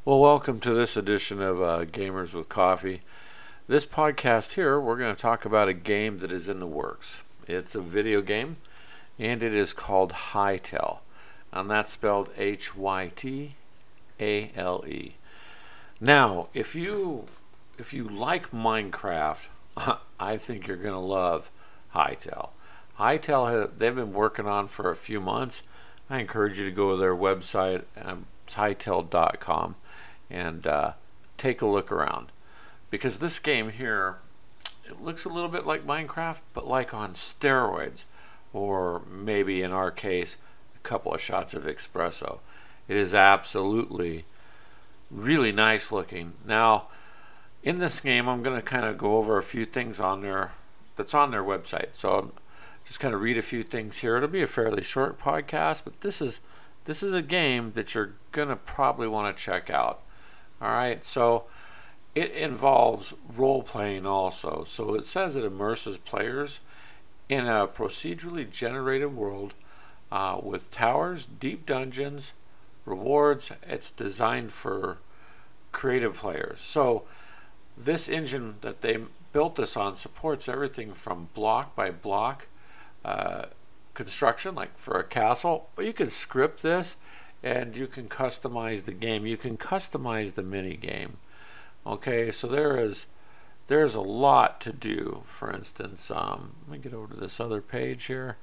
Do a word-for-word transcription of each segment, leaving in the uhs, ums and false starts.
Well, welcome to this edition of uh, Gamers with Coffee. This podcast here, we're going to talk about a game that is in the works. It's a video game, and it is called Hytale, and that's spelled H Y T A L E. Now, if you if you like Minecraft, I think you're going to love Hytale. Hytale, they've been working on for a few months. I encourage you to go to their website, um, it's hytale dot com, and uh, take a look around. Because this game here, it looks a little bit like Minecraft, but like on steroids, or maybe in our case, a couple of shots of espresso. It is absolutely really nice looking. Now, in this game, I'm going to kind of go over a few things on there that's on their website. So I'm just kind of read a few things here. It'll be a fairly short podcast, but this is this is a game that you're going to probably want to check out. All right, so it involves role-playing also. So it says it immerses players in a procedurally generated world uh, with towers, deep dungeons, rewards. It's designed for creative players. So this engine that they built this on supports everything from block by block uh, construction, like for a castle, but you can script this and you can customize the game. You can customize the mini game. Okay, so there is there's a lot to do. For instance, um, let me get over to this other page here.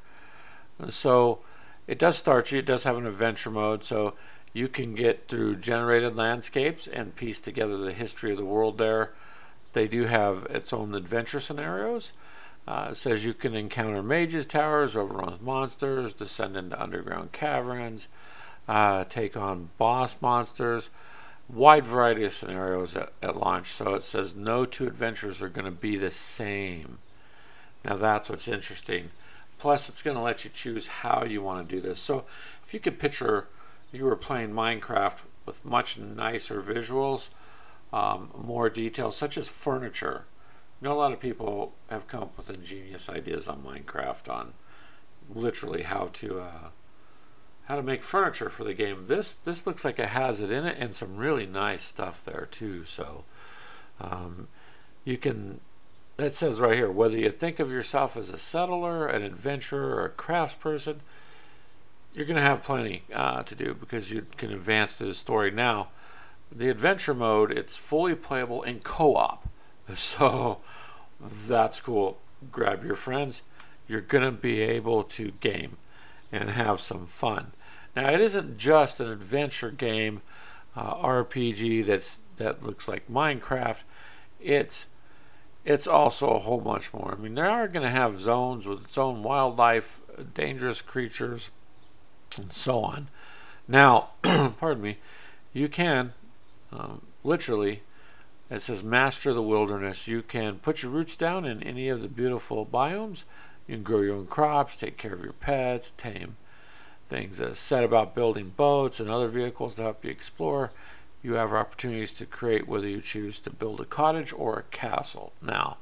So it does start you. It does have an adventure mode, so you can get through generated landscapes and piece together the history of the world there. They do have its own adventure scenarios. Uh, it says you can encounter mages, towers, overrun with monsters, descend into underground caverns, uh, take on boss monsters, wide variety of scenarios at, at launch. So it says no two adventures are going to be the same. Now that's what's interesting. Plus it's going to let you choose how you want to do this. So if you could picture you were playing Minecraft with much nicer visuals, um, more details, such as furniture. You know, a lot of people have come up with ingenious ideas on Minecraft on literally how to uh, how to make furniture for the game. This this looks like it has it in it, and some really nice stuff there too. So um, you can. It says right here, whether you think of yourself as a settler, an adventurer, or a craftsperson, you're going to have plenty uh, to do because you can advance to the story. Now, the adventure mode, it's fully playable in co-op. So that's cool. Grab your friends. You're going to be able to game and have some fun. Now, it isn't just an adventure game, uh, R P G that's that looks like Minecraft. It's it's also a whole bunch more. I mean, they are going to have zones with its own wildlife, dangerous creatures, and so on. Now, pardon me, you can um, literally, it says master the wilderness. You can put your roots down in any of the beautiful biomes. You can grow your own crops, take care of your pets, tame things. That set about building boats and other vehicles to help you explore. You have opportunities to create whether you choose to build a cottage or a castle. Now,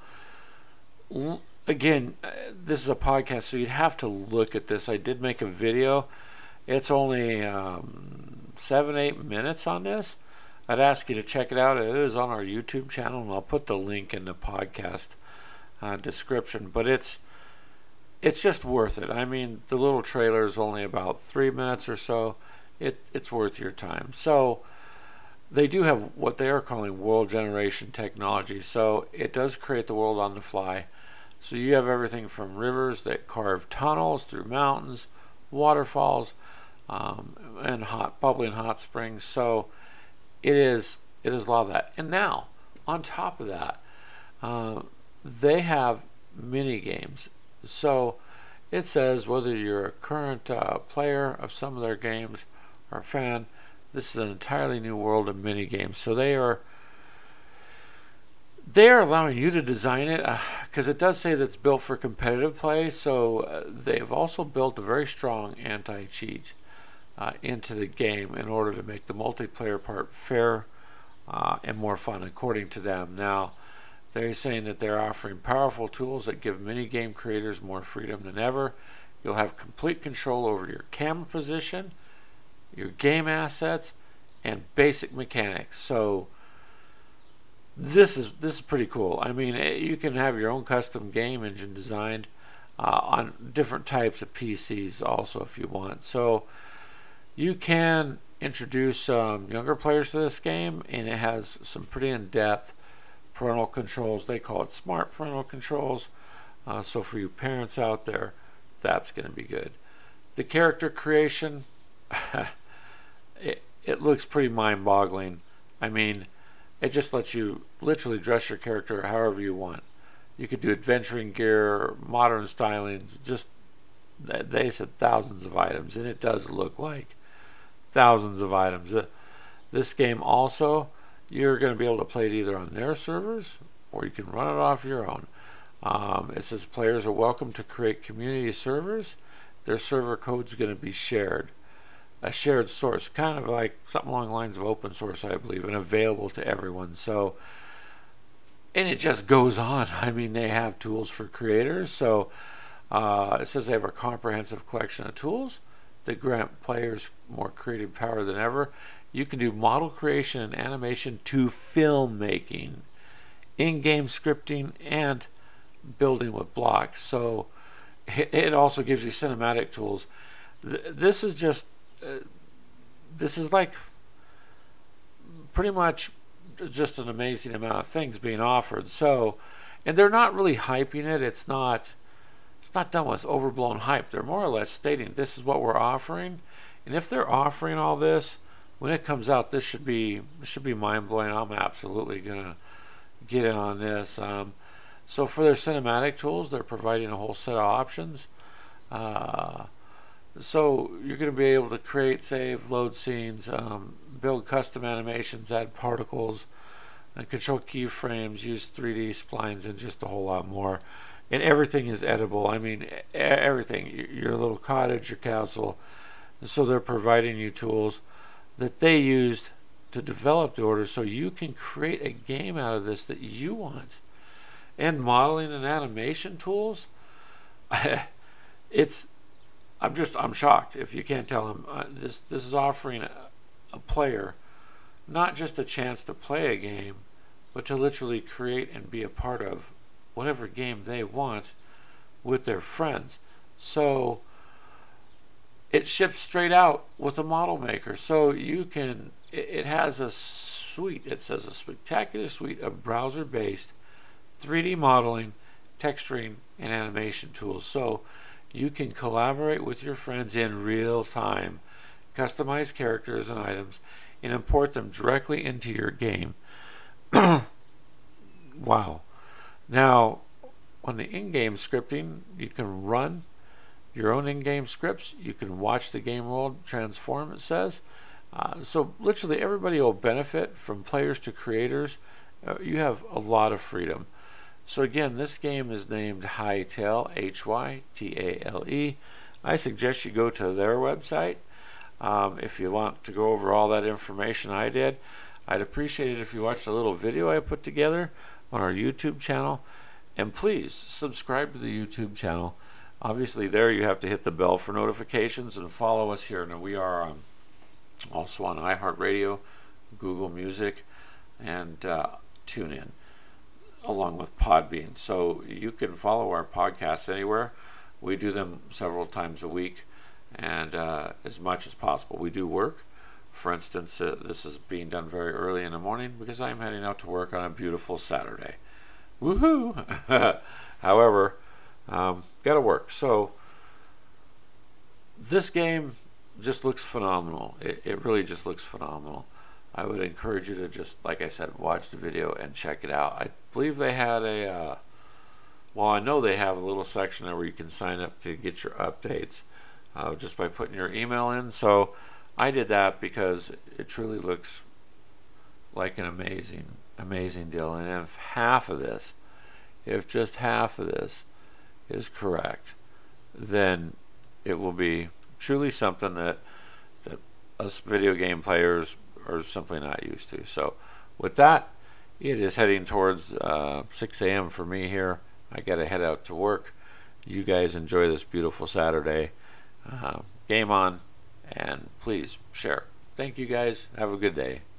l- again, uh, this is a podcast, so you'd have to look at this. I did make a video. It's only um, seven, eight minutes on this. I'd ask you to check it out. It is on our YouTube channel, and I'll put the link in the podcast uh, description. But it's it's just worth it. I mean, the little trailer is only about three minutes or so. It it's worth your time. So they do have what they are calling world generation technology. So it does create the world on the fly. So you have everything from rivers that carve tunnels through mountains, waterfalls, um, and hot bubbling hot springs. So It is it is a lot of that. And now, on top of that, uh, they have mini games. So it says whether you're a current uh, player of some of their games or a fan, this is an entirely new world of mini games. So they are they are allowing you to design it because uh, it does say that it's built for competitive play. So uh, they've also built a very strong anti-cheat Uh, into the game in order to make the multiplayer part fair uh, and more fun, according to them. Now, they're saying that they're offering powerful tools that give mini-game creators more freedom than ever. You'll have complete control over your camera position, your game assets, and basic mechanics. So this is this is pretty cool. I mean, you can have your own custom game engine designed uh, on different types of P Cs also if you want. So you can introduce um, younger players to this game, and it has some pretty in-depth parental controls. They call it smart parental controls. Uh, so for you parents out there, that's going to be good. The character creation, it, it looks pretty mind-boggling. I mean, it just lets you literally dress your character however you want. You could do adventuring gear, modern stylings, just, they said thousands of items, and it does look like thousands of items. Uh, this game also, you're going to be able to play it either on their servers or you can run it off your own. Um, it says players are welcome to create community servers. Their server code is going to be shared. A shared source, kind of like something along the lines of open source, I believe, and available to everyone. So, and it just goes on. I mean, they have tools for creators. So uh, it says they have a comprehensive collection of tools that grant players more creative power than ever. You can do model creation and animation to filmmaking, in-game scripting, and building with blocks. So it also gives you cinematic tools. This is just, uh, this is like pretty much just an amazing amount of things being offered. So, and they're not really hyping it. It's not, it's not done with overblown hype. They're more or less stating this is what we're offering. And if they're offering all this, when it comes out, this should be, this should be mind-blowing. I'm absolutely going to get in on this. Um, So for their cinematic tools, they're providing a whole set of options. Uh, so you're going to be able to create, save, load scenes, um, build custom animations, add particles, and control keyframes, use three D splines, and just a whole lot more. And everything is edible. I mean, everything. Your little cottage, your castle. So they're providing you tools that they used to develop the order so you can create a game out of this that you want. And modeling and animation tools, it's, I'm just, I'm shocked if you can't tell them. Uh, this, this is offering a, a player not just a chance to play a game, but to literally create and be a part of whatever game they want with their friends. So it ships straight out with a model maker. So you can, it, it has a suite, it says a spectacular suite of browser-based three D modeling, texturing, and animation tools. So you can collaborate with your friends in real time, customize characters and items, and import them directly into your game. Wow. Now, on the in-game scripting, you can run your own in-game scripts. You can watch the game world transform, it says. Uh, so literally everybody will benefit, from players to creators. Uh, you have a lot of freedom. So again, this game is named Hytale, H Y T A L E. I suggest you go to their website um, if you want to go over all that information I did. I'd appreciate it if you watched a little video I put together on our YouTube channel. And please subscribe to the YouTube channel. Obviously there you have to hit the bell for notifications and follow us here. Now we are um, also on iHeartRadio, Google Music, and uh, TuneIn, along with Podbean. So you can follow our podcasts anywhere. We do them several times a week and uh, as much as possible. We do work. For instance, uh, this is being done very early in the morning because I'm heading out to work on a beautiful Saturday. Woohoo! However, um, gotta work. So this game just looks phenomenal. It, it really just looks phenomenal. I would encourage you to just, like I said, watch the video and check it out. I believe they had a, uh, well, I know they have a little section there where you can sign up to get your updates uh, just by putting your email in. So I did that because it truly looks like an amazing, amazing deal. And if half of this, if just half of this is correct, then it will be truly something that, that us video game players are simply not used to. So with that, it is heading towards uh, six a m for me here. I got to head out to work. You guys enjoy this beautiful Saturday. Uh, game on, and please share. Thank you guys. Have a good day.